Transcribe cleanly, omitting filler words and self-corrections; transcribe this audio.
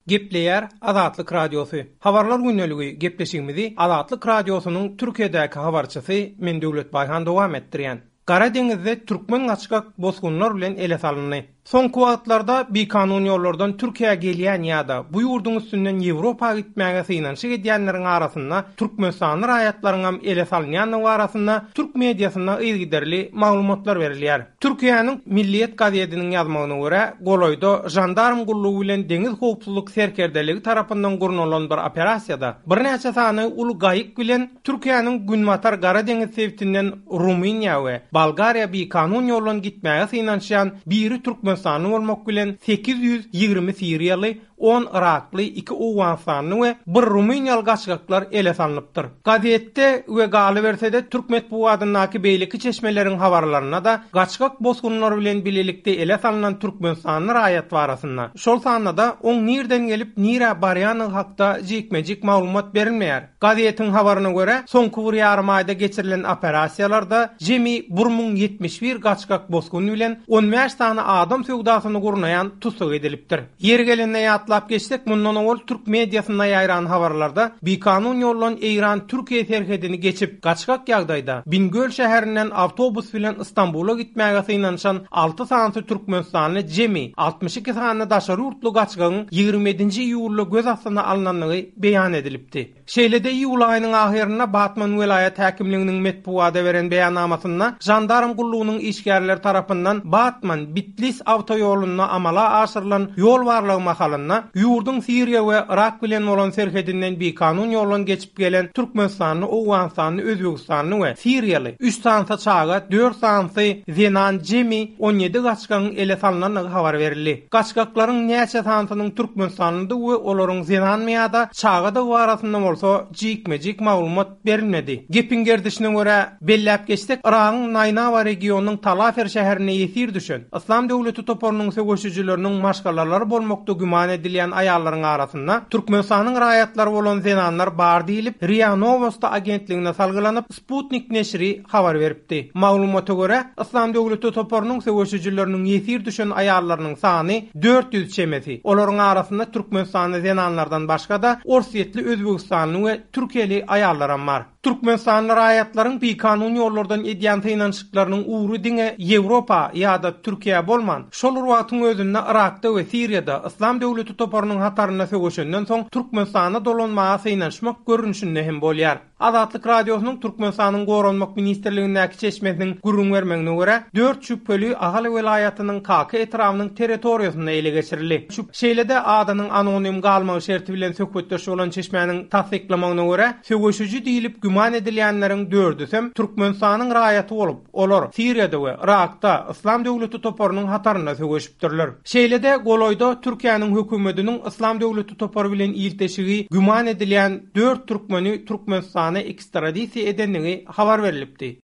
Gepleyer Azatlyk Radiosu. Habarlar günneligi gepleşigimizi Azatlyk Radiosynyň Türkiýedäki habarçysy men Döwlet Baýhan dowam etdirýän. Gara deňizde türkmen gaçkak bozgunlar bilen ele salyndy. Soňky wagtlarda bekanun ýollardan Türkiýe gelýän ýa-da bu ýurdun üstünden Ýewropa gitmäge synanşyk edýänleriň arasynda Türkmenistan raýatlarynyň ele salynýanyň arasynda türk mediasyna ýygyderli maglumatlar berilýär. Türkiýanyň Milliýet gazetiniň ýazmagyna görä, Goloýda jandarm gullugy bilen deňiz howpsuzlyk serkerdeligi tarapyndan gurnulan bir operasiýada bir näçe sany ulu gaýyk bilen Türkiýanyň Günmatar Gara deňiz sebitinden Rumyniýa we Bolgariýa bekanun ýollan gitmäge synanşýan biri Türkmenistan'ın olmak bilen 820 Siriyalı, 10 Iraklı, 2 Uwanstanlı we 1 Rumyniýaly gaçgaklar ele salynıpdyr. Gazetde we galy bersede Türk medeniýetinäki beýleki çeşmeleriň habarlaryna da gaçgak bozgunlary bilen bilelikde ele salynan Türkmenistanly raýat barasynda. Şol sanda da oň nirden gelip nire barýany hakda jekmejik maglumat berilmeýär. Gazetiň habaryna görä, soňky bir ýarym aýda geçirilen operasiýalarda jemi 1071 gaçgak bozgun bilen 15 sany adam söwdasyny gurnaýan tutsak edilipdir. Yer gelende atlap geçsek, mundan ol Türk mediasyna ýaýran habarlarda bekanun ýollan Eýran Türkiýe serhedini geçip gaçgak ýagdaýda Bingöl şäherinden awtobus bilen Istanbula gitmäge synanşan 6 sany Türkmenistanly jemi 62 sany daşary urtly gaçgagyň 27-nji iýulda göz astyna alynanlygy beýan edilipdi. Şeýlede iýul aýynyň ahyrynda Batman welaýat häkimliginiň metbuada beren beýannamasynda jandarm gullugynyň işgärleri tarapyndan Batman Bitlis awtoýoluna amala aşyrylan ýol barlygy mahalynda ýurdun Siriýa we Irak bilen bolan serhedinden bekanun ýollan geçip gelen Türkmenistanly, Uwanstanly, Özbegistanly we Siriýaly 3 sansa çaga 4 sansy Zenan jemi 17 gaçgagyň ele salynanyny habar berildi. Gaçgaklaryň näçe sansynyň Türkmenistanlynda we olaryň Zenan ýa-da çagada barasynda bolsa jekmejik maglumat berilmedi. Gepin gerdişine görä belläp geçsek, Iragyň Naynava regionunyň Talafer şäherine ýetir düşen Islam döwleti toparynyň söwüşçüleriniň maşgalarlary bolmakda güman edilýän aýallaryň arasynda Türkmenistanyň raýatlary bolan zenanlar bar diýilip RIA Novosti agentligine salgylanyp Sputnik neşri habar beripdi. Maglumata görä, Islam döwleti toparynyň söwüşçüleriniň ýetir düşen aýallarynyň sany 400 çemesi. Olaryň arasynda Türkmenistanyň zenanlardan başga da Orsetli, Özbegistanly we Türkiýeli aýallar bar. Türkmenistanly raýatlaryň bekanun ýollardan edýän synanşyklarynyň uğru diňe Ýewropa ýa-da Türkiýe bolman. Şol wagtyň özünde Irakda we Siriýada Islam döwleti toparynyň hataryna sögüşenden soň Türkmenistana dolanmaga synanşmak görünüşinde hem bolýar. Azatlyk Radiosynyň Türkmenistanyň Goranmak Ministrligindäki çeşmesiniň gurrun bermegine görä 4 şüpheli Agaly welaýatynyň Kaka etrawynyň territoriýasyna ele geçirildi. Şeýlede adanyň anonim galmagy şerti bilen söhbetdeş bolan çeşmeniň tasdiklamagyna görä sögüşüji diýilip güman edilýänleriň 4'ü Türkmenistanyň raýaty bolup, olar Siriýada we Irakda Islam döwleti toparynyň hataryna sögüşipdirler. Şeýlede Goloýda Türkiýanyň hökümetiniň Islam döwleti topary bilen ilteşigi güman edilýän 4 türkmeni Türkmenistana ekstradisiýa edenligi habar berilipdi.